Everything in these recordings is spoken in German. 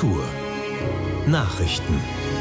Kultur Nachrichten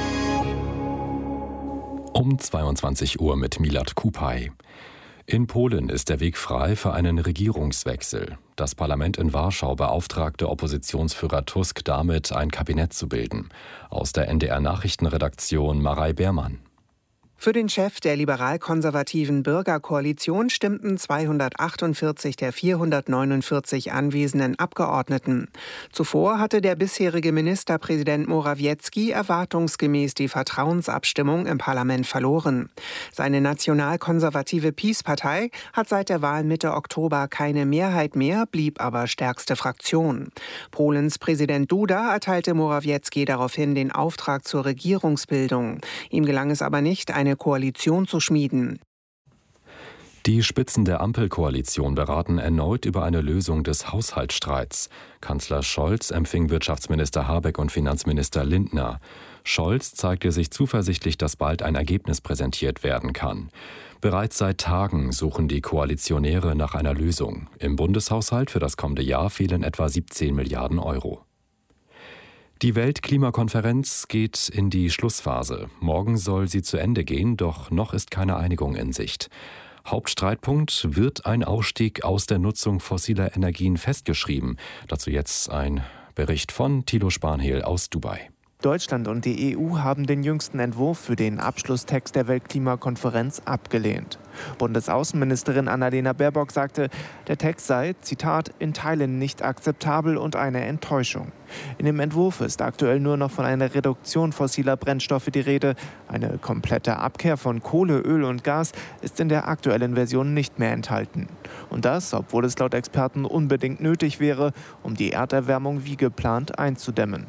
um 22 Uhr mit Milad Kupay. In Polen ist der Weg frei für einen Regierungswechsel. Das Parlament in Warschau beauftragte Oppositionsführer Tusk damit, ein Kabinett zu bilden. Aus der NDR-Nachrichtenredaktion Marei Beermann. Für den Chef der liberal-konservativen Bürgerkoalition stimmten 248 der 449 anwesenden Abgeordneten. Zuvor hatte der bisherige Ministerpräsident Morawiecki erwartungsgemäß die Vertrauensabstimmung im Parlament verloren. Seine national-konservative PiS-Partei hat seit der Wahl Mitte Oktober keine Mehrheit mehr, blieb aber stärkste Fraktion. Polens Präsident Duda erteilte Morawiecki daraufhin den Auftrag zur Regierungsbildung. Ihm gelang es aber nicht, eine Koalition zu schmieden. Die Spitzen der Ampelkoalition beraten erneut über eine Lösung des Haushaltsstreits. Kanzler Scholz empfing Wirtschaftsminister Habeck und Finanzminister Lindner. Scholz zeigte sich zuversichtlich, dass bald ein Ergebnis präsentiert werden kann. Bereits seit Tagen suchen die Koalitionäre nach einer Lösung. Im Bundeshaushalt für das kommende Jahr fehlen etwa 17 Milliarden Euro. Die Weltklimakonferenz geht in die Schlussphase. Morgen soll sie zu Ende gehen, doch noch ist keine Einigung in Sicht. Hauptstreitpunkt: wird ein Ausstieg aus der Nutzung fossiler Energien festgeschrieben? Dazu jetzt ein Bericht von Thilo Spanhehl aus Dubai. Deutschland und die EU haben den jüngsten Entwurf für den Abschlusstext der Weltklimakonferenz abgelehnt. Bundesaußenministerin Annalena Baerbock sagte, der Text sei, Zitat, in Teilen nicht akzeptabel und eine Enttäuschung. In dem Entwurf ist aktuell nur noch von einer Reduktion fossiler Brennstoffe die Rede. Eine komplette Abkehr von Kohle, Öl und Gas ist in der aktuellen Version nicht mehr enthalten. Und das, obwohl es laut Experten unbedingt nötig wäre, um die Erderwärmung wie geplant einzudämmen.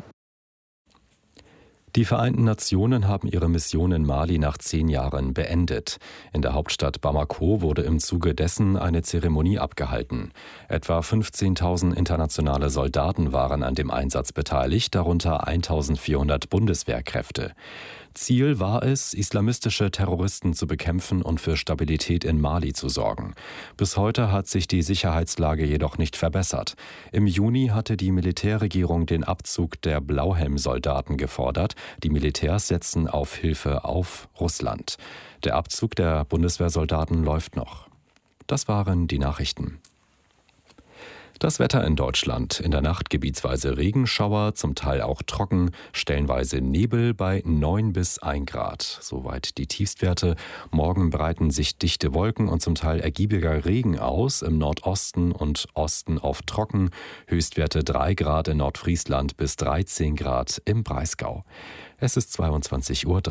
Die Vereinten Nationen haben ihre Mission in Mali nach 10 Jahren beendet. In der Hauptstadt Bamako wurde im Zuge dessen eine Zeremonie abgehalten. Etwa 15.000 internationale Soldaten waren an dem Einsatz beteiligt, darunter 1.400 Bundeswehrkräfte. Ziel war es, islamistische Terroristen zu bekämpfen und für Stabilität in Mali zu sorgen. Bis heute hat sich die Sicherheitslage jedoch nicht verbessert. Im Juni hatte die Militärregierung den Abzug der Blauhelm-Soldaten gefordert. Die Militärs setzen auf Hilfe auf Russland. Der Abzug der Bundeswehrsoldaten läuft noch. Das waren die Nachrichten. Das Wetter in Deutschland: in der Nacht gebietsweise Regenschauer, zum Teil auch trocken, stellenweise Nebel bei 9 bis 1 Grad. Soweit die Tiefstwerte. Morgen breiten sich dichte Wolken und zum Teil ergiebiger Regen aus. Im Nordosten und Osten oft trocken. Höchstwerte 3 Grad in Nordfriesland bis 13 Grad im Breisgau. Es ist 22:03 Uhr.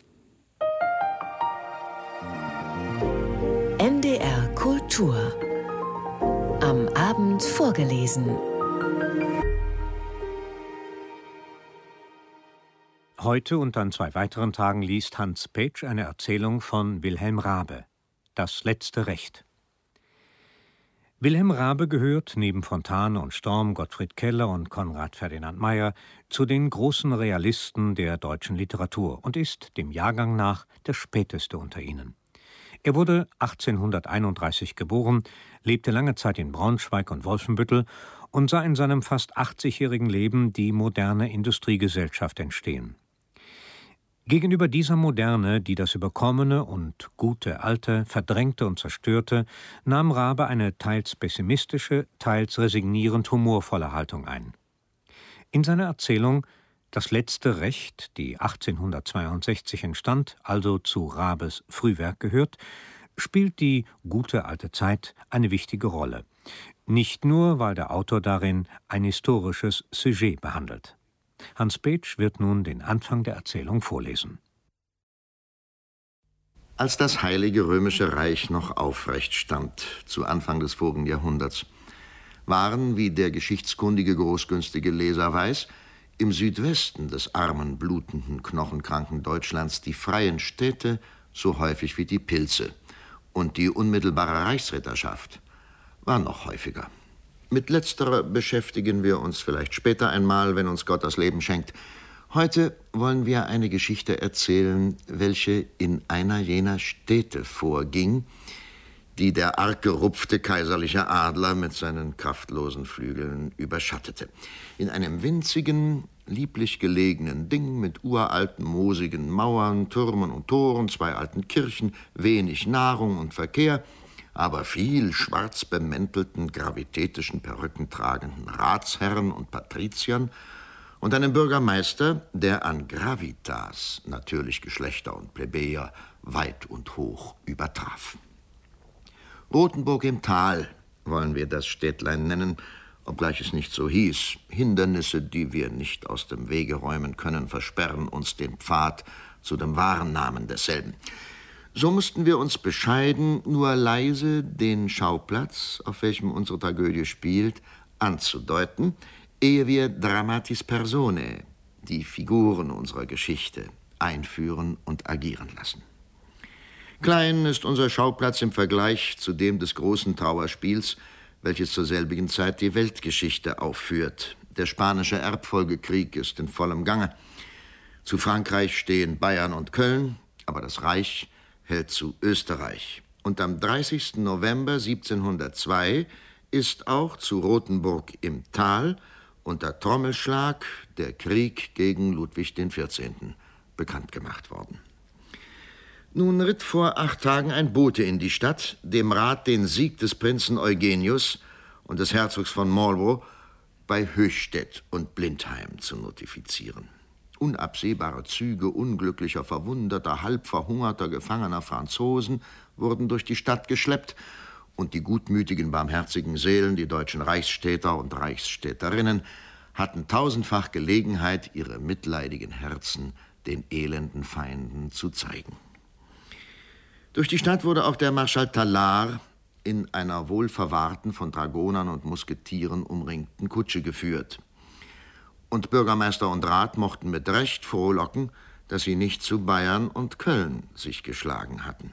NDR Kultur. Am Abend vorgelesen. Heute und an 2 weiteren Tagen liest Hans Petsch eine Erzählung von Wilhelm Raabe, Das letzte Recht. Wilhelm Raabe gehört neben Fontane und Storm, Gottfried Keller und Konrad Ferdinand Meyer zu den großen Realisten der deutschen Literatur und ist dem Jahrgang nach der späteste unter ihnen. Er wurde 1831 geboren, lebte lange Zeit in Braunschweig und Wolfenbüttel und sah in seinem fast 80-jährigen Leben die moderne Industriegesellschaft entstehen. Gegenüber dieser Moderne, die das Überkommene und gute Alte verdrängte und zerstörte, nahm Raabe eine teils pessimistische, teils resignierend humorvolle Haltung ein. In seiner Erzählung Das letzte Recht, die 1862 entstand, also zu Raabes Frühwerk gehört, spielt die gute alte Zeit eine wichtige Rolle. Nicht nur, weil der Autor darin ein historisches Sujet behandelt. Hans Petsch wird nun den Anfang der Erzählung vorlesen. Als das Heilige Römische Reich noch aufrecht stand, zu Anfang des vorigen Jahrhunderts, waren, wie der geschichtskundige, großgünstige Leser weiß, im Südwesten des armen, blutenden, knochenkranken Deutschlands die freien Städte so häufig wie die Pilze. Und die unmittelbare Reichsritterschaft war noch häufiger. Mit letzterer beschäftigen wir uns vielleicht später einmal, wenn uns Gott das Leben schenkt. Heute wollen wir eine Geschichte erzählen, welche in einer jener Städte vorging, die der arg gerupfte kaiserliche Adler mit seinen kraftlosen Flügeln überschattete. In einem winzigen, lieblich gelegenen Ding mit uralten, moosigen Mauern, Türmen und Toren, 2 alten Kirchen, wenig Nahrung und Verkehr, aber viel schwarz bemäntelten, gravitätischen Perücken tragenden Ratsherren und Patriziern und einem Bürgermeister, der an Gravitas natürlich Geschlechter und Plebejer weit und hoch übertraf. Rothenburg im Tal wollen wir das Städtlein nennen, obgleich es nicht so hieß. Hindernisse, die wir nicht aus dem Wege räumen können, versperren uns den Pfad zu dem wahren Namen desselben. So mussten wir uns bescheiden, nur leise den Schauplatz, auf welchem unsere Tragödie spielt, anzudeuten, ehe wir Dramatis Personae, die Figuren unserer Geschichte, einführen und agieren lassen. Klein ist unser Schauplatz im Vergleich zu dem des großen Trauerspiels, welches zur selbigen Zeit die Weltgeschichte aufführt. Der spanische Erbfolgekrieg ist in vollem Gange. Zu Frankreich stehen Bayern und Köln, aber das Reich hält zu Österreich. Und am 30. November 1702 ist auch zu Rothenburg im Tal unter Trommelschlag der Krieg gegen Ludwig XIV. Bekannt gemacht worden. Nun ritt vor 8 Tagen ein Bote in die Stadt, dem Rat den Sieg des Prinzen Eugenius und des Herzogs von Marlborough bei Höchstädt und Blindheim zu notifizieren. Unabsehbare Züge unglücklicher, verwundeter, halb verhungerter, gefangener Franzosen wurden durch die Stadt geschleppt und die gutmütigen, barmherzigen Seelen, die deutschen Reichsstädter und Reichsstädterinnen, hatten tausendfach Gelegenheit, ihre mitleidigen Herzen den elenden Feinden zu zeigen. Durch die Stadt wurde auch der Marschall Tallard in einer wohlverwahrten, von Dragonern und Musketieren umringten Kutsche geführt. Und Bürgermeister und Rat mochten mit Recht frohlocken, dass sie nicht zu Bayern und Köln sich geschlagen hatten.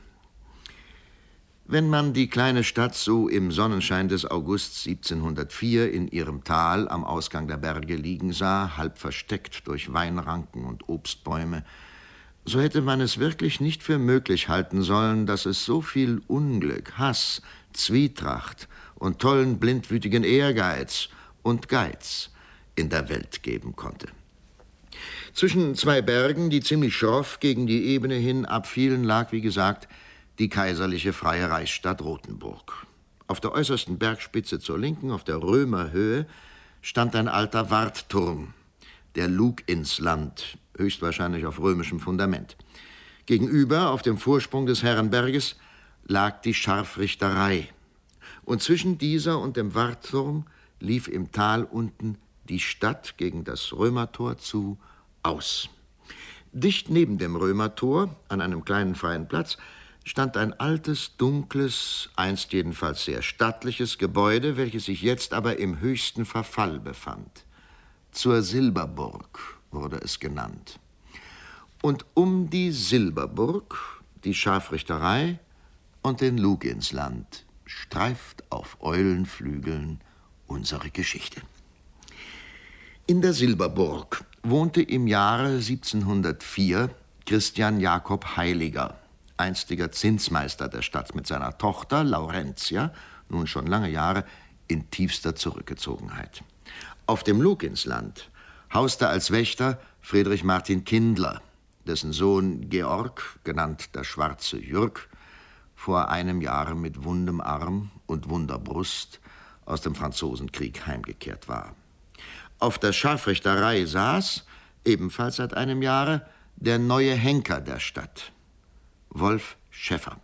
Wenn man die kleine Stadt so im Sonnenschein des Augusts 1704 in ihrem Tal am Ausgang der Berge liegen sah, halb versteckt durch Weinranken und Obstbäume, so hätte man es wirklich nicht für möglich halten sollen, dass es so viel Unglück, Hass, Zwietracht und tollen, blindwütigen Ehrgeiz und Geiz in der Welt geben konnte. Zwischen 2 Bergen, die ziemlich schroff gegen die Ebene hin abfielen, lag, wie gesagt, die kaiserliche freie Reichsstadt Rothenburg. Auf der äußersten Bergspitze zur Linken, auf der Römerhöhe, stand ein alter Wartturm, der Lug ins Land, höchstwahrscheinlich auf römischem Fundament. Gegenüber, auf dem Vorsprung des Herrenberges, lag die Scharfrichterei. Und zwischen dieser und dem Wartturm lief im Tal unten die Stadt gegen das Römertor zu aus. Dicht neben dem Römertor, an einem kleinen freien Platz, stand ein altes, dunkles, einst jedenfalls sehr stattliches Gebäude, welches sich jetzt aber im höchsten Verfall befand. Zur Silberburg wurde es genannt. Und um die Silberburg, die Scharfrichterei und den Lug ins Land streift auf Eulenflügeln unsere Geschichte. In der Silberburg wohnte im Jahre 1704 Christian Jakob Heiliger, einstiger Zinsmeister der Stadt, mit seiner Tochter Laurentia, nun schon lange Jahre in tiefster Zurückgezogenheit. Auf dem Lug ins Land hauste als Wächter Friedrich Martin Kindler, dessen Sohn Georg, genannt der Schwarze Jürg, vor einem Jahre mit wundem Arm und wunder Brust aus dem Franzosenkrieg heimgekehrt war. Auf der Scharfrichterei saß, ebenfalls seit einem Jahre, der neue Henker der Stadt, Wolf Schäffer.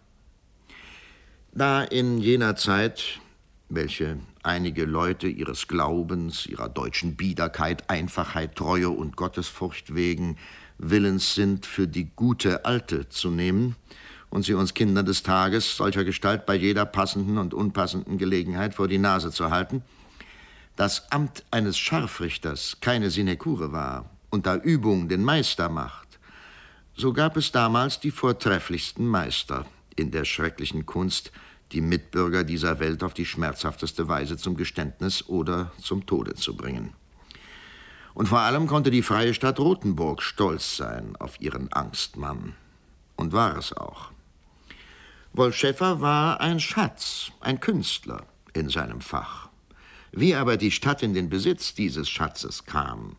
Da in jener Zeit, welche einige Leute ihres Glaubens, ihrer deutschen Biederkeit, Einfachheit, Treue und Gottesfurcht wegen willens sind, für die gute Alte zu nehmen und sie uns Kinder des Tages solcher Gestalt bei jeder passenden und unpassenden Gelegenheit vor die Nase zu halten, das Amt eines Scharfrichters keine Sinekure war und da Übung den Meister macht, so gab es damals die vortrefflichsten Meister in der schrecklichen Kunst, die Mitbürger dieser Welt auf die schmerzhafteste Weise zum Geständnis oder zum Tode zu bringen. Und vor allem konnte die freie Stadt Rothenburg stolz sein auf ihren Angstmann. Und war es auch. Wolf Schäffer war ein Schatz, ein Künstler in seinem Fach. Wie aber die Stadt in den Besitz dieses Schatzes kam,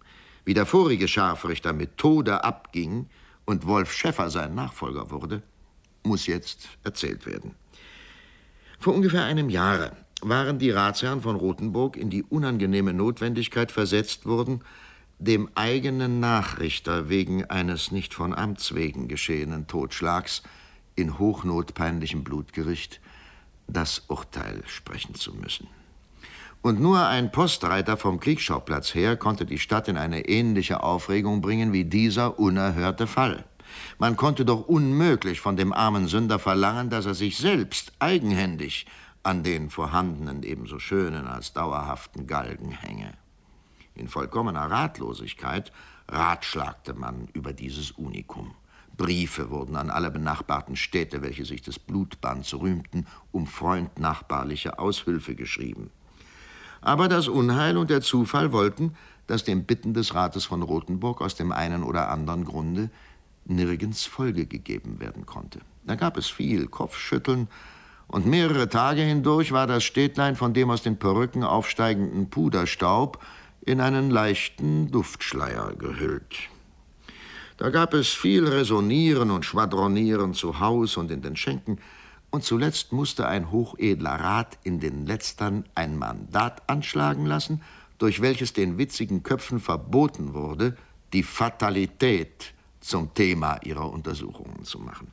wie der vorige Scharfrichter mit Tode abging und Wolf Schäffer sein Nachfolger wurde, muss jetzt erzählt werden. Vor ungefähr einem Jahre waren die Ratsherren von Rothenburg in die unangenehme Notwendigkeit versetzt worden, dem eigenen Nachrichter wegen eines nicht von Amts wegen geschehenen Totschlags in hochnotpeinlichem Blutgericht das Urteil sprechen zu müssen. Und nur ein Postreiter vom Kriegsschauplatz her konnte die Stadt in eine ähnliche Aufregung bringen wie dieser unerhörte Fall. Man konnte doch unmöglich von dem armen Sünder verlangen, dass er sich selbst eigenhändig an den vorhandenen, ebenso schönen als dauerhaften Galgen hänge. In vollkommener Ratlosigkeit ratschlagte man über dieses Unikum. Briefe wurden an alle benachbarten Städte, welche sich des Blutbands rühmten, um freundnachbarliche Aushilfe geschrieben. Aber das Unheil und der Zufall wollten, dass dem Bitten des Rates von Rothenburg aus dem einen oder anderen Grunde nirgends Folge gegeben werden konnte. Da gab es viel Kopfschütteln, und mehrere Tage hindurch war das Städtlein von dem aus den Perücken aufsteigenden Puderstaub in einen leichten Duftschleier gehüllt. Da gab es viel Räsonieren und Schwadronieren zu Haus und in den Schenken, und zuletzt musste ein hochedler Rat in den Letztern ein Mandat anschlagen lassen, durch welches den witzigen Köpfen verboten wurde, die Fatalität zum Thema ihrer Untersuchungen zu machen.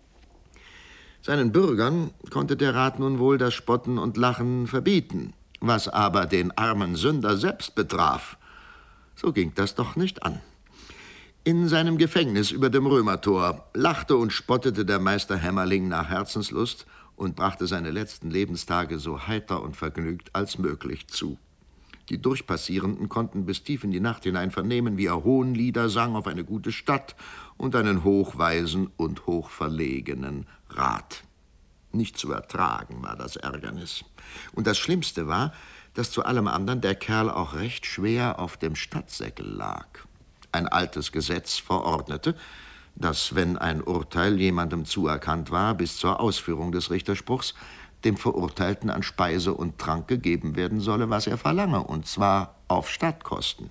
Seinen Bürgern konnte der Rat nun wohl das Spotten und Lachen verbieten. Was aber den armen Sünder selbst betraf, so ging das doch nicht an. In seinem Gefängnis über dem Römertor lachte und spottete der Meister Hämmerling nach Herzenslust und brachte seine letzten Lebenstage so heiter und vergnügt als möglich zu. Die Durchpassierenden konnten bis tief in die Nacht hinein vernehmen, wie er Hohnlieder sang auf eine gute Stadt und einen hochweisen und hochverlegenen Rat. Nicht zu ertragen war das Ärgernis. Und das Schlimmste war, dass zu allem anderen der Kerl auch recht schwer auf dem Stadtsäckel lag. Ein altes Gesetz verordnete, dass, wenn ein Urteil jemandem zuerkannt war, bis zur Ausführung des Richterspruchs, dem Verurteilten an Speise und Trank gegeben werden solle, was er verlange, und zwar auf Stadtkosten.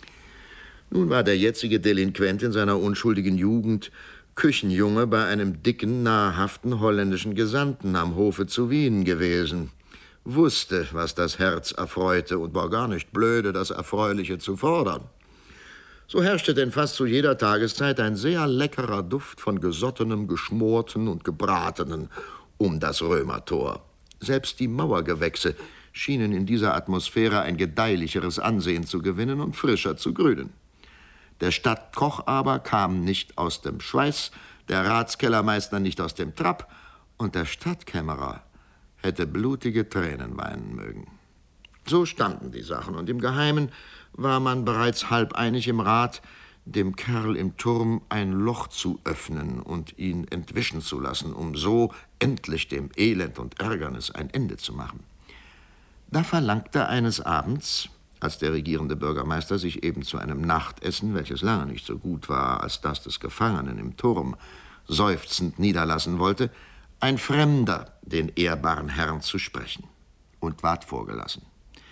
Nun war der jetzige Delinquent in seiner unschuldigen Jugend Küchenjunge bei einem dicken, nahrhaften holländischen Gesandten am Hofe zu Wien gewesen, wusste, was das Herz erfreute und war gar nicht blöde, das Erfreuliche zu fordern. So herrschte denn fast zu jeder Tageszeit ein sehr leckerer Duft von gesottenem, geschmorten und gebratenen um das Römertor. Selbst die Mauergewächse schienen in dieser Atmosphäre ein gedeihlicheres Ansehen zu gewinnen und frischer zu grünen. Der Stadtkoch aber kam nicht aus dem Schweiß, der Ratskellermeister nicht aus dem Trab, und der Stadtkämmerer hätte blutige Tränen weinen mögen. So standen die Sachen, und im Geheimen war man bereits halb einig im Rat, dem Kerl im Turm ein Loch zu öffnen und ihn entwischen zu lassen, um so endlich dem Elend und Ärgernis ein Ende zu machen. Da verlangte eines Abends, als der regierende Bürgermeister sich eben zu einem Nachtessen, welches lange nicht so gut war als das des Gefangenen im Turm, seufzend niederlassen wollte, ein Fremder den ehrbaren Herrn zu sprechen, und ward vorgelassen.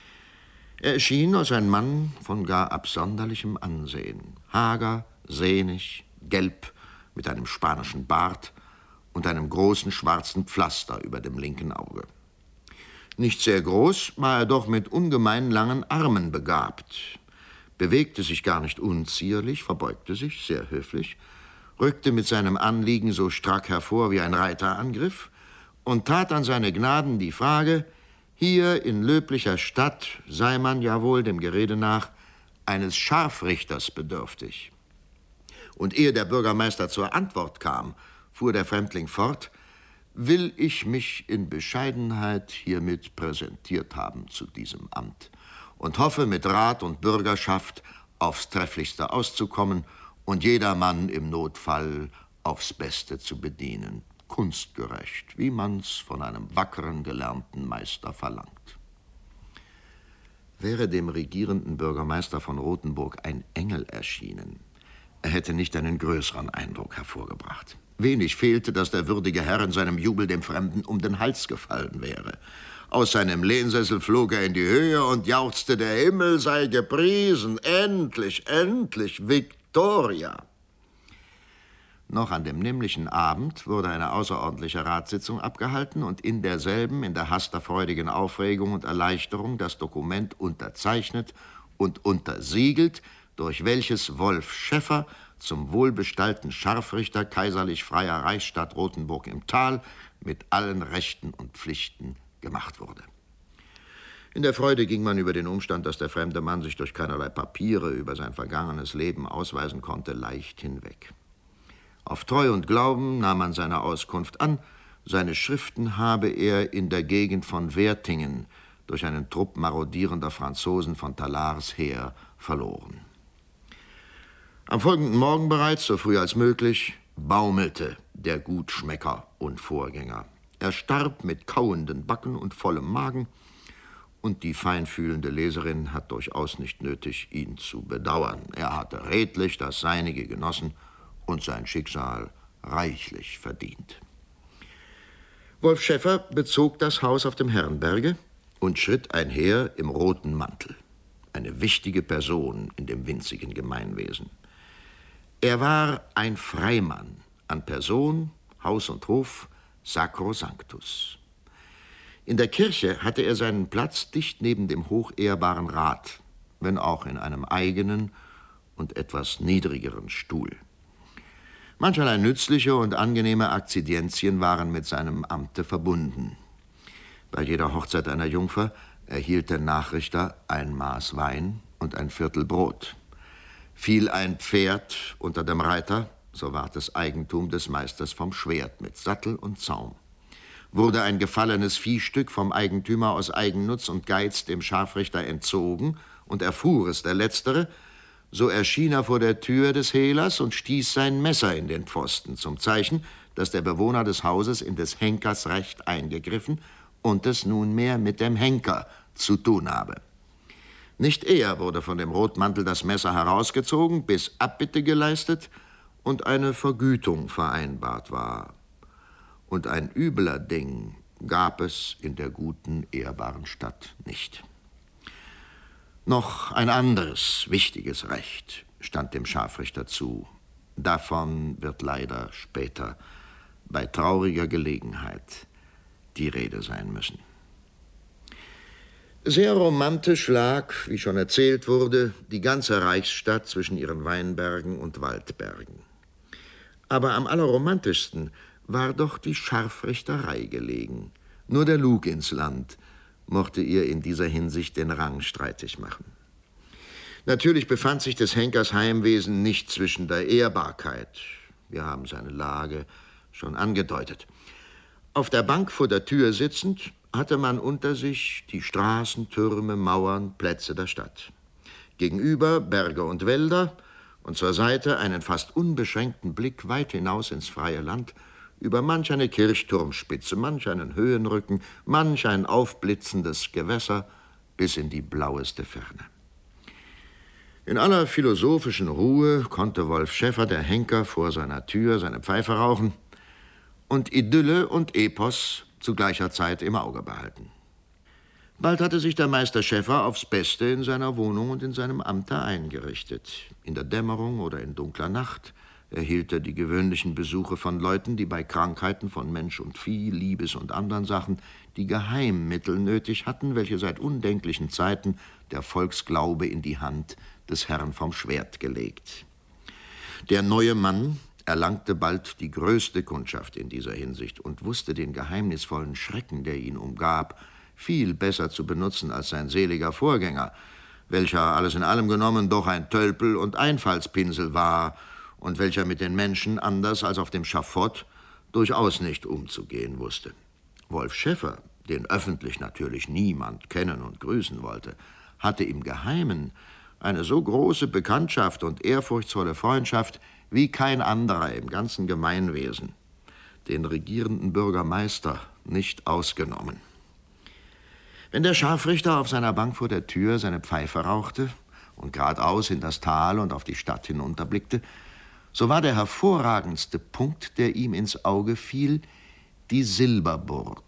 Er erschien als ein Mann von gar absonderlichem Ansehen, hager, sehnig, gelb, mit einem spanischen Bart und einem großen schwarzen Pflaster über dem linken Auge. Nicht sehr groß, war er doch mit ungemein langen Armen begabt, bewegte sich gar nicht unzierlich, verbeugte sich sehr höflich, rückte mit seinem Anliegen so strack hervor wie ein Reiter angriff und tat an seine Gnaden die Frage: Hier in löblicher Stadt sei man ja wohl dem Gerede nach eines Scharfrichters bedürftig. Und ehe der Bürgermeister zur Antwort kam, fuhr der Fremdling fort: Will ich mich in Bescheidenheit hiermit präsentiert haben zu diesem Amt und hoffe mit Rat und Bürgerschaft aufs Trefflichste auszukommen und jedermann im Notfall aufs Beste zu bedienen, kunstgerecht, wie man's von einem wackeren, gelernten Meister verlangt. Wäre dem regierenden Bürgermeister von Rothenburg ein Engel erschienen, er hätte nicht einen größeren Eindruck hervorgebracht. Wenig fehlte, dass der würdige Herr in seinem Jubel dem Fremden um den Hals gefallen wäre. Aus seinem Lehnsessel flog er in die Höhe und jauchzte, der Himmel sei gepriesen. Endlich, endlich, Victoria! Noch an dem nämlichen Abend wurde eine außerordentliche Ratssitzung abgehalten und in derselben, in der Hast der freudigen Aufregung und Erleichterung, das Dokument unterzeichnet und untersiegelt, durch welches Wolf Schäffer zum wohlbestallten Scharfrichter kaiserlich freier Reichsstadt Rothenburg im Tal mit allen Rechten und Pflichten gemacht wurde. In der Freude ging man über den Umstand, dass der fremde Mann sich durch keinerlei Papiere über sein vergangenes Leben ausweisen konnte, leicht hinweg. Auf Treu und Glauben nahm man seine Auskunft an, seine Schriften habe er in der Gegend von Wertingen durch einen Trupp marodierender Franzosen von Tallars Heer verloren. Am folgenden Morgen bereits, so früh als möglich, baumelte der Gutschmecker und Vorgänger. Er starb mit kauenden Backen und vollem Magen, und die feinfühlende Leserin hat durchaus nicht nötig, ihn zu bedauern. Er hatte redlich das Seinige genossen und sein Schicksal reichlich verdient. Wolf Schäffer bezog das Haus auf dem Herrenberge und schritt einher im roten Mantel. Eine wichtige Person in dem winzigen Gemeinwesen. Er war ein Freimann an Person, Haus und Hof, sacrosanctus. In der Kirche hatte er seinen Platz dicht neben dem hochehrbaren Rat, wenn auch in einem eigenen und etwas niedrigeren Stuhl. Mancherlei nützliche und angenehme Akzidienzien waren mit seinem Amte verbunden. Bei jeder Hochzeit einer Jungfer erhielt der Nachrichter ein Maß Wein und ein Viertel Brot. Fiel ein Pferd unter dem Reiter, so ward es Eigentum des Meisters vom Schwert mit Sattel und Zaum. Wurde ein gefallenes Viehstück vom Eigentümer aus Eigennutz und Geiz dem Scharfrichter entzogen und erfuhr es der Letztere, so erschien er vor der Tür des Hehlers und stieß sein Messer in den Pfosten, zum Zeichen, dass der Bewohner des Hauses in des Henkers Recht eingegriffen und es nunmehr mit dem Henker zu tun habe. Nicht eher wurde von dem Rotmantel das Messer herausgezogen, bis Abbitte geleistet und eine Vergütung vereinbart war. Und ein übler Ding gab es in der guten, ehrbaren Stadt nicht. Noch ein anderes wichtiges Recht stand dem Scharfrichter zu. Davon wird leider später bei trauriger Gelegenheit die Rede sein müssen. Sehr romantisch lag, wie schon erzählt wurde, die ganze Reichsstadt zwischen ihren Weinbergen und Waldbergen. Aber am allerromantischsten war doch die Scharfrichterei gelegen. Nur der Lug ins Land mochte ihr in dieser Hinsicht den Rang streitig machen. Natürlich befand sich des Henkers Heimwesen nicht zwischen der Ehrbarkeit. Wir haben seine Lage schon angedeutet. Auf der Bank vor der Tür sitzend, hatte man unter sich die Straßen, Türme, Mauern, Plätze der Stadt. Gegenüber Berge und Wälder und zur Seite einen fast unbeschränkten Blick weit hinaus ins freie Land, über manch eine Kirchturmspitze, manch einen Höhenrücken, manch ein aufblitzendes Gewässer bis in die blaueste Ferne. In aller philosophischen Ruhe konnte Wolf Schäffer, der Henker, vor seiner Tür seine Pfeife rauchen und Idylle und Epos zu gleicher Zeit im Auge behalten. Bald hatte sich der Meister Schäffer aufs Beste in seiner Wohnung und in seinem Amte eingerichtet. In der Dämmerung oder in dunkler Nacht erhielt er die gewöhnlichen Besuche von Leuten, die bei Krankheiten von Mensch und Vieh, Liebes und anderen Sachen die Geheimmittel nötig hatten, welche seit undenklichen Zeiten der Volksglaube in die Hand des Herrn vom Schwert gelegt. Der neue Mann erlangte bald die größte Kundschaft in dieser Hinsicht und wusste den geheimnisvollen Schrecken, der ihn umgab, viel besser zu benutzen als sein seliger Vorgänger, welcher alles in allem genommen doch ein Tölpel und Einfallspinsel war und welcher mit den Menschen, anders als auf dem Schafott, durchaus nicht umzugehen wusste. Wolf Schäffer, den öffentlich natürlich niemand kennen und grüßen wollte, hatte im Geheimen eine so große Bekanntschaft und ehrfurchtsvolle Freundschaft wie kein anderer im ganzen Gemeinwesen, den regierenden Bürgermeister nicht ausgenommen. Wenn der Scharfrichter auf seiner Bank vor der Tür seine Pfeife rauchte und geradeaus in das Tal und auf die Stadt hinunterblickte, so war der hervorragendste Punkt, der ihm ins Auge fiel, die Silberburg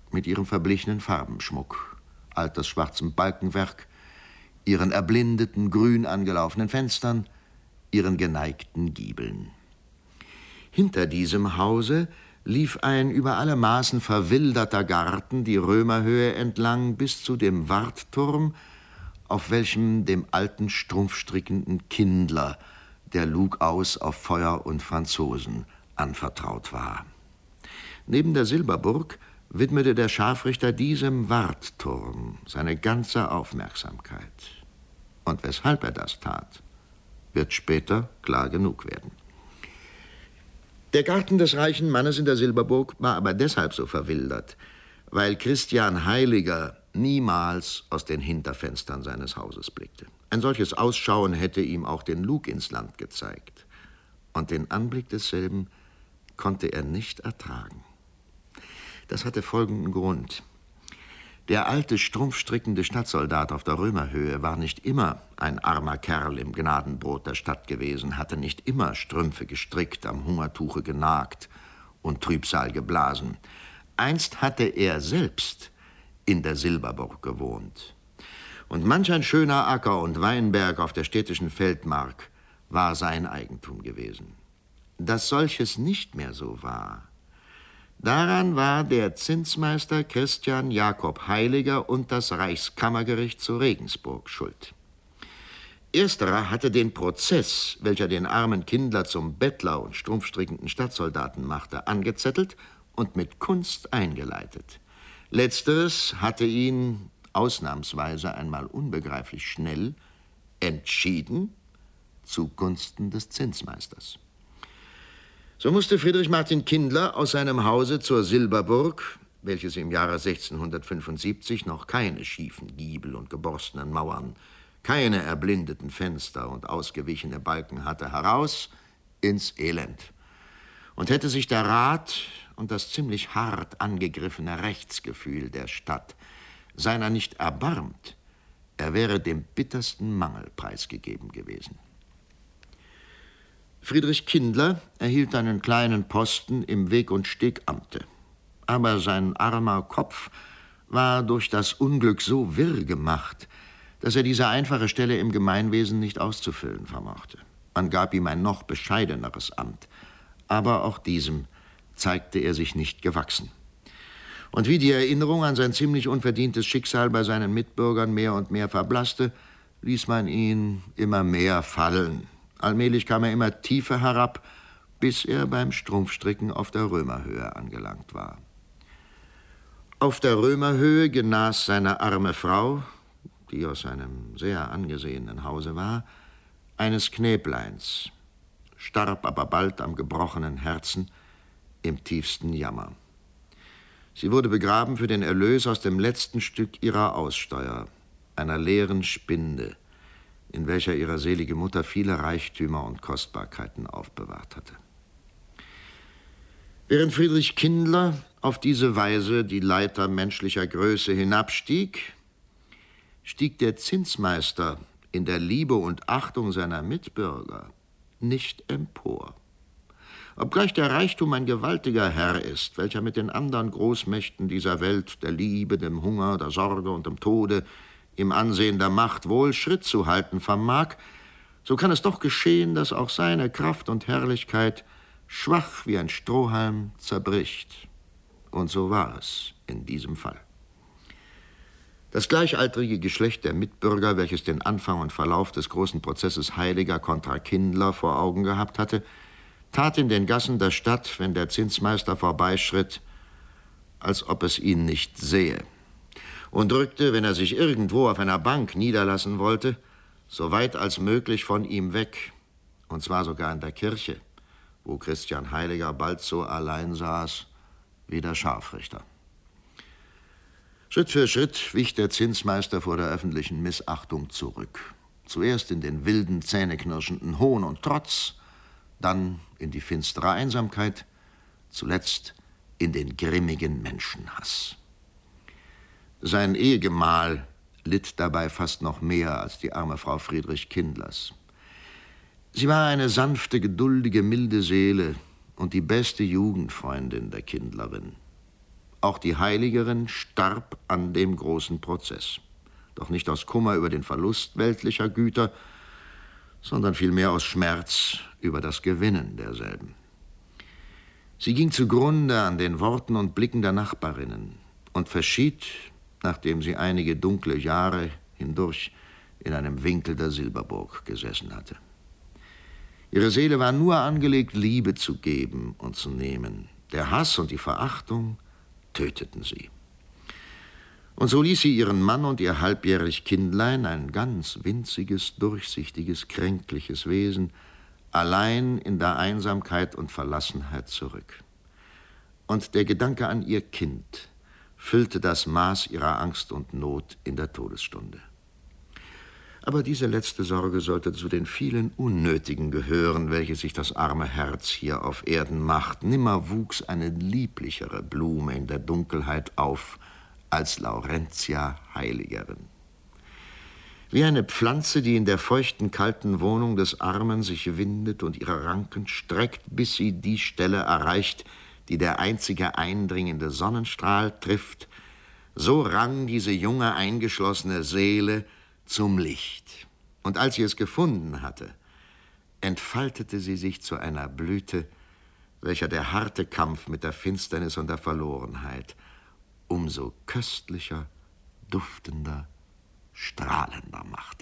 mit ihrem verblichenen Farbenschmuck, altersschwarzem Balkenwerk, ihren erblindeten, grün angelaufenen Fenstern, ihren geneigten Giebeln. Hinter diesem Hause lief ein über alle Maßen verwilderter Garten die Römerhöhe entlang bis zu dem Wartturm, auf welchem dem alten strumpfstrickenden Kindler der Lug aus auf Feuer und Franzosen anvertraut war. Neben der Silberburg widmete der Scharfrichter diesem Wartturm seine ganze Aufmerksamkeit. Und weshalb er das tat, wird später klar genug werden. Der Garten des reichen Mannes in der Silberburg war aber deshalb so verwildert, weil Christian Heiliger niemals aus den Hinterfenstern seines Hauses blickte. Ein solches Ausschauen hätte ihm auch den Lug ins Land gezeigt. Und den Anblick desselben konnte er nicht ertragen. Das hatte folgenden Grund. Der alte, strumpfstrickende Stadtsoldat auf der Römerhöhe war nicht immer ein armer Kerl im Gnadenbrot der Stadt gewesen, hatte nicht immer Strümpfe gestrickt, am Hungertuche genagt und Trübsal geblasen. Einst hatte er selbst in der Silberburg gewohnt. Und manch ein schöner Acker und Weinberg auf der städtischen Feldmark war sein Eigentum gewesen. Dass solches nicht mehr so war, daran war der Zinsmeister Christian Jakob Heiliger und das Reichskammergericht zu Regensburg schuld. Ersterer hatte den Prozess, welcher den armen Kindler zum Bettler und strumpfstrickenden Stadtsoldaten machte, angezettelt und mit Kunst eingeleitet. Letzteres hatte ihn ausnahmsweise einmal unbegreiflich schnell entschieden zugunsten des Zinsmeisters. So musste Friedrich Martin Kindler aus seinem Hause zur Silberburg, welches im Jahre 1675 noch keine schiefen Giebel und geborstenen Mauern, keine erblindeten Fenster und ausgewichene Balken hatte, heraus ins Elend. Und hätte sich der Rat und das ziemlich hart angegriffene Rechtsgefühl der Stadt seiner nicht erbarmt, er wäre dem bittersten Mangel preisgegeben gewesen. Friedrich Kindler erhielt einen kleinen Posten im Weg- und Stegamte. Aber sein armer Kopf war durch das Unglück so wirr gemacht, dass er diese einfache Stelle im Gemeinwesen nicht auszufüllen vermochte. Man gab ihm ein noch bescheideneres Amt, aber auch diesem zeigte er sich nicht gewachsen. Und wie die Erinnerung an sein ziemlich unverdientes Schicksal bei seinen Mitbürgern mehr und mehr verblasste, ließ man ihn immer mehr fallen. Allmählich kam er immer tiefer herab, bis er beim Strumpfstricken auf der Römerhöhe angelangt war. Auf der Römerhöhe genas seine arme Frau, die aus einem sehr angesehenen Hause war, eines Knäbleins, starb aber bald am gebrochenen Herzen im tiefsten Jammer. Sie wurde begraben für den Erlös aus dem letzten Stück ihrer Aussteuer, einer leeren Spinde, in welcher ihre selige Mutter viele Reichtümer und Kostbarkeiten aufbewahrt hatte. Während Friedrich Kindler auf diese Weise die Leiter menschlicher Größe hinabstieg, stieg der Zinsmeister in der Liebe und Achtung seiner Mitbürger nicht empor. Obgleich der Reichtum ein gewaltiger Herr ist, welcher mit den anderen Großmächten dieser Welt, der Liebe, dem Hunger, der Sorge und dem Tode, im Ansehen der Macht wohl Schritt zu halten vermag, so kann es doch geschehen, dass auch seine Kraft und Herrlichkeit schwach wie ein Strohhalm zerbricht. Und so war es in diesem Fall. Das gleichaltrige Geschlecht der Mitbürger, welches den Anfang und Verlauf des großen Prozesses Heiliger kontra Kindler vor Augen gehabt hatte, tat in den Gassen der Stadt, wenn der Zinsmeister vorbeischritt, als ob es ihn nicht sehe, und rückte, wenn er sich irgendwo auf einer Bank niederlassen wollte, so weit als möglich von ihm weg, und zwar sogar in der Kirche, wo Christian Heiliger bald so allein saß wie der Scharfrichter. Schritt für Schritt wich der Zinsmeister vor der öffentlichen Missachtung zurück. Zuerst in den wilden, zähneknirschenden Hohn und Trotz, dann in die finstere Einsamkeit, zuletzt in den grimmigen Menschenhass. Sein Ehegemahl litt dabei fast noch mehr als die arme Frau Friedrich Kindlers. Sie war eine sanfte, geduldige, milde Seele und die beste Jugendfreundin der Kindlerin. Auch die Heiligerin starb an dem großen Prozess. Doch nicht aus Kummer über den Verlust weltlicher Güter, sondern vielmehr aus Schmerz über das Gewinnen derselben. Sie ging zugrunde an den Worten und Blicken der Nachbarinnen und verschied, nachdem sie einige dunkle Jahre hindurch in einem Winkel der Silberburg gesessen hatte. Ihre Seele war nur angelegt, Liebe zu geben und zu nehmen. Der Hass und die Verachtung töteten sie. Und so ließ sie ihren Mann und ihr halbjährig Kindlein, ein ganz winziges, durchsichtiges, kränkliches Wesen, allein in der Einsamkeit und Verlassenheit zurück. Und der Gedanke an ihr Kind füllte das Maß ihrer Angst und Not in der Todesstunde. Aber diese letzte Sorge sollte zu den vielen Unnötigen gehören, welche sich das arme Herz hier auf Erden macht. Nimmer wuchs eine lieblichere Blume in der Dunkelheit auf als Laurentia Heiligerin. Wie eine Pflanze, die in der feuchten, kalten Wohnung des Armen sich windet und ihre Ranken streckt, bis sie die Stelle erreicht, die der einzige eindringende Sonnenstrahl trifft, so rang diese junge, eingeschlossene Seele zum Licht. Und als sie es gefunden hatte, entfaltete sie sich zu einer Blüte, welcher der harte Kampf mit der Finsternis und der Verlorenheit umso köstlicher, duftender, strahlender machte.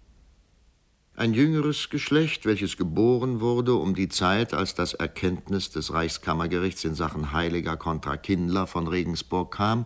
Ein jüngeres Geschlecht, welches geboren wurde um die Zeit, als das Erkenntnis des Reichskammergerichts in Sachen Heiliger contra Kindler von Regensburg kam,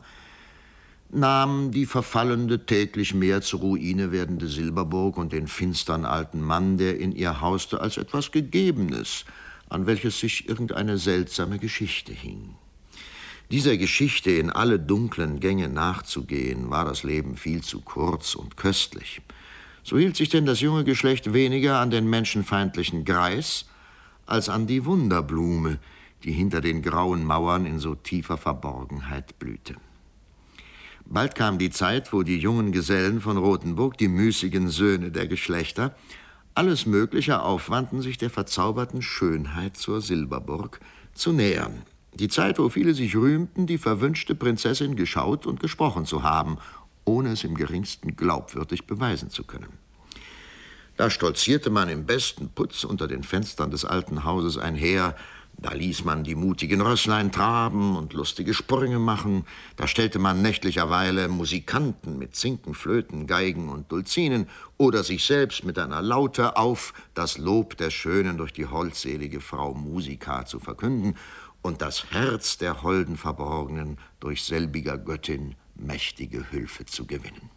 nahm die verfallende, täglich mehr zur Ruine werdende Silberburg und den finstern alten Mann, der in ihr hauste, als etwas Gegebenes, an welches sich irgendeine seltsame Geschichte hing. Dieser Geschichte in alle dunklen Gänge nachzugehen, war das Leben viel zu kurz und köstlich. So hielt sich denn das junge Geschlecht weniger an den menschenfeindlichen Greis als an die Wunderblume, die hinter den grauen Mauern in so tiefer Verborgenheit blühte. Bald kam die Zeit, wo die jungen Gesellen von Rothenburg, die müßigen Söhne der Geschlechter, alles Mögliche aufwandten, sich der verzauberten Schönheit zur Silberburg zu nähern. Die Zeit, wo viele sich rühmten, die verwünschte Prinzessin geschaut und gesprochen zu haben, ohne es im geringsten glaubwürdig beweisen zu können. Da stolzierte man im besten Putz unter den Fenstern des alten Hauses einher, da ließ man die mutigen Rösslein traben und lustige Sprünge machen, da stellte man nächtlicherweile Musikanten mit Zinken, Flöten, Geigen und Dulcinen oder sich selbst mit einer Laute auf, das Lob der Schönen durch die holdselige Frau Musica zu verkünden und das Herz der holden Verborgenen durch selbiger Göttin mächtige Hülfe zu gewinnen.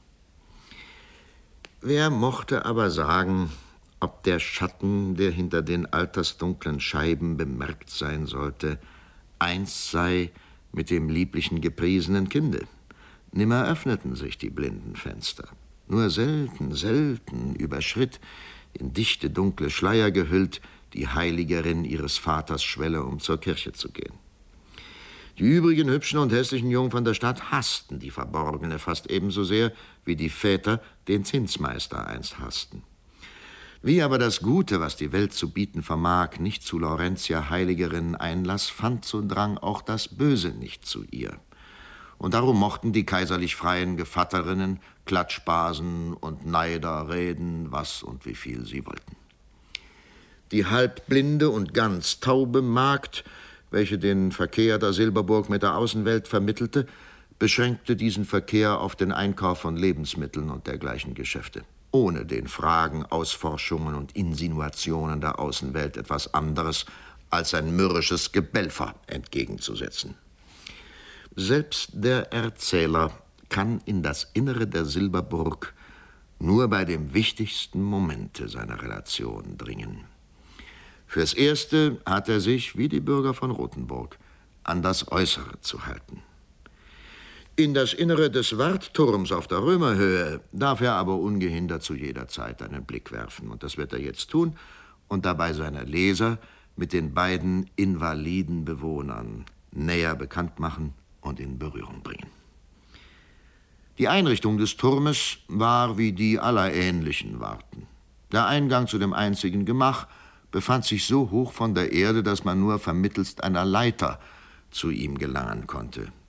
Wer mochte aber sagen, ob der Schatten, der hinter den altersdunklen Scheiben bemerkt sein sollte, eins sei mit dem lieblichen gepriesenen Kinde? Nimmer öffneten sich die blinden Fenster. Nur selten überschritt, in dichte, dunkle Schleier gehüllt, die Heiligerin ihres Vaters Schwelle, um zur Kirche zu gehen. Die übrigen hübschen und hässlichen Jungfern der Stadt hassten die Verborgene fast ebenso sehr, wie die Väter den Zinsmeister einst hassten. Wie aber das Gute, was die Welt zu bieten vermag, nicht zu Laurentia Heiligerin Einlass fand, so drang auch das Böse nicht zu ihr. Und darum mochten die kaiserlich freien Gevatterinnen, Klatschbasen und Neider reden, was und wie viel sie wollten. Die halbblinde und ganz taube Magd, welche den Verkehr der Silberburg mit der Außenwelt vermittelte, beschränkte diesen Verkehr auf den Einkauf von Lebensmitteln und dergleichen Geschäfte, ohne den Fragen, Ausforschungen und Insinuationen der Außenwelt etwas anderes als ein mürrisches Gebelfer entgegenzusetzen. Selbst der Erzähler kann in das Innere der Silberburg nur bei dem wichtigsten Momente seiner Relation dringen. Fürs Erste hat er sich, wie die Bürger von Rothenburg, an das Äußere zu halten. In das Innere des Wartturms auf der Römerhöhe darf er aber ungehindert zu jeder Zeit einen Blick werfen. Und das wird er jetzt tun und dabei seine Leser mit den beiden invaliden Bewohnern näher bekannt machen und in Berührung bringen. Die Einrichtung des Turmes war wie die aller ähnlichen Warten. Der Eingang zu dem einzigen Gemach befand sich so hoch von der Erde, dass man nur vermittelst einer Leiter zu ihm gelangen konnte.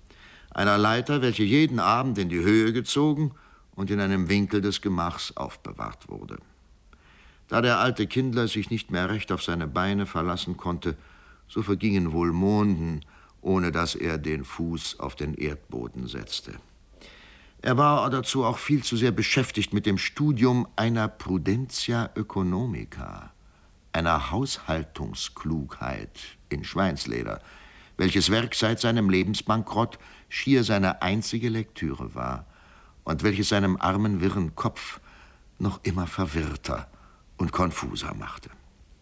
einer Leiter, welche jeden Abend in die Höhe gezogen und in einem Winkel des Gemachs aufbewahrt wurde. Da der alte Kindler sich nicht mehr recht auf seine Beine verlassen konnte, so vergingen wohl Monden, ohne dass er den Fuß auf den Erdboden setzte. Er war dazu auch viel zu sehr beschäftigt mit dem Studium einer Prudentia Ökonomica, einer Haushaltungsklugheit in Schweinsleder, welches Werk seit seinem Lebensbankrott schier seine einzige Lektüre war und welches seinem armen, wirren Kopf noch immer verwirrter und konfuser machte.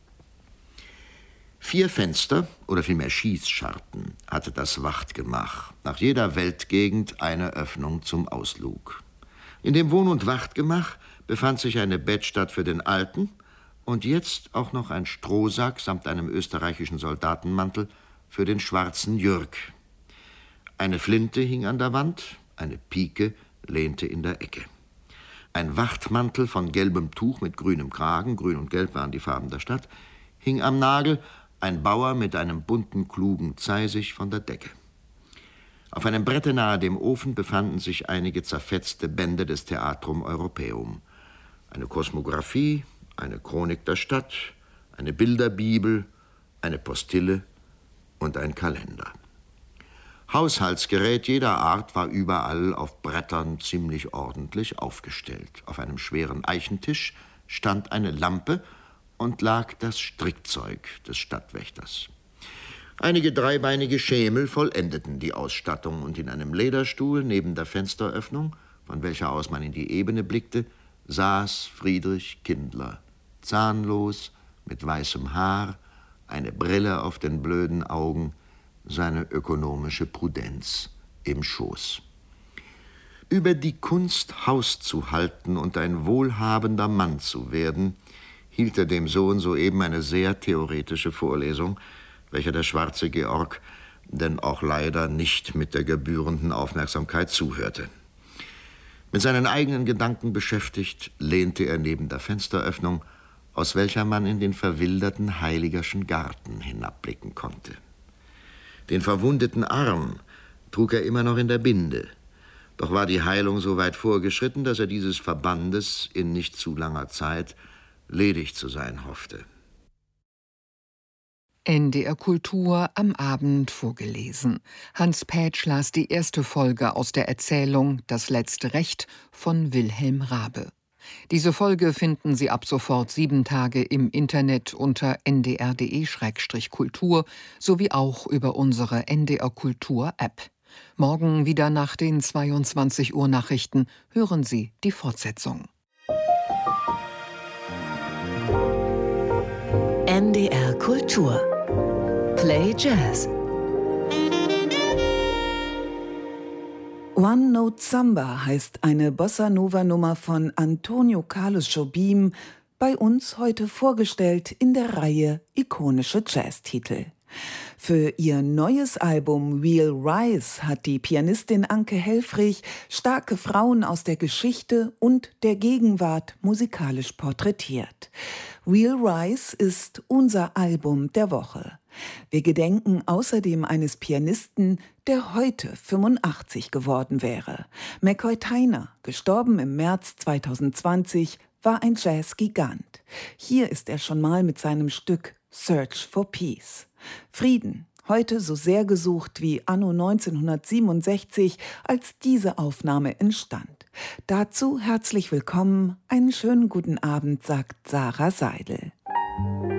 4 Fenster, oder vielmehr Schießscharten, hatte das Wachtgemach, nach jeder Weltgegend eine Öffnung zum Auslug. In dem Wohn- und Wachtgemach befand sich eine Bettstatt für den Alten und jetzt auch noch ein Strohsack samt einem österreichischen Soldatenmantel für den schwarzen Jürg. Eine Flinte hing an der Wand, eine Pike lehnte in der Ecke. Ein Wachtmantel von gelbem Tuch mit grünem Kragen, grün und gelb waren die Farben der Stadt, hing am Nagel, ein Bauer mit einem bunten, klugen Zeisig von der Decke. Auf einem Brette nahe dem Ofen befanden sich einige zerfetzte Bände des Theatrum Europaeum. Eine Kosmographie, eine Chronik der Stadt, eine Bilderbibel, eine Postille und ein Kalender. Haushaltsgerät jeder Art war überall auf Brettern ziemlich ordentlich aufgestellt. Auf einem schweren Eichentisch stand eine Lampe und lag das Strickzeug des Stadtwächters. Einige dreibeinige Schemel vollendeten die Ausstattung und in einem Lederstuhl neben der Fensteröffnung, von welcher aus man in die Ebene blickte, saß Friedrich Kindler, zahnlos, mit weißem Haar, eine Brille auf den blöden Augen, seine ökonomische Prudenz im Schoß. Über die Kunst, Haus zu halten und ein wohlhabender Mann zu werden, hielt er dem Sohn soeben eine sehr theoretische Vorlesung, welcher der schwarze Georg denn auch leider nicht mit der gebührenden Aufmerksamkeit zuhörte. Mit seinen eigenen Gedanken beschäftigt, lehnte er neben der Fensteröffnung, aus welcher man in den verwilderten Heiligerschen Garten hinabblicken konnte. Den verwundeten Arm trug er immer noch in der Binde, doch war die Heilung so weit vorgeschritten, dass er dieses Verbandes in nicht zu langer Zeit ledig zu sein hoffte. NDR Kultur am Abend vorgelesen. Hans Pätsch las die erste Folge aus der Erzählung Das letzte Recht von Wilhelm Raabe. Diese Folge finden Sie ab sofort 7 Tage im Internet unter ndr.de/kultur sowie auch über unsere NDR Kultur App. Morgen wieder nach den 22 Uhr Nachrichten hören Sie die Fortsetzung. NDR Kultur Play Jazz. One Note Samba heißt eine Bossa-Nova-Nummer von Antonio Carlos Jobim, bei uns heute vorgestellt in der Reihe Ikonische Jazztitel. Für ihr neues Album We'll Rise hat die Pianistin Anke Helfrich starke Frauen aus der Geschichte und der Gegenwart musikalisch porträtiert. We'll Rise ist unser Album der Woche. Wir gedenken außerdem eines Pianisten, der heute 85 geworden wäre. McCoy Tyner, gestorben im März 2020, war ein Jazzgigant. Hier ist er schon mal mit seinem Stück Search for Peace. Frieden, heute so sehr gesucht wie anno 1967, als diese Aufnahme entstand. Dazu herzlich willkommen, einen schönen guten Abend, sagt Sarah Seidel.